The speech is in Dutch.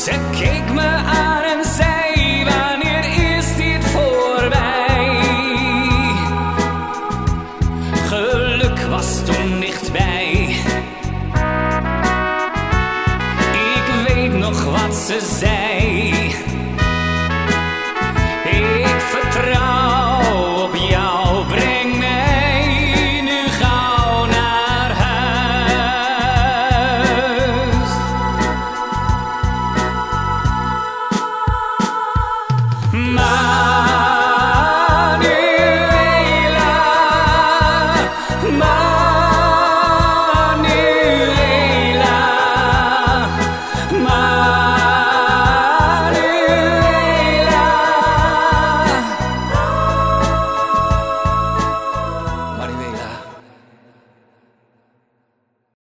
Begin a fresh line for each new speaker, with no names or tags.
Ze keek me aan en zei, wanneer is dit voorbij? Geluk was toen dichtbij. Ik weet nog wat ze zei.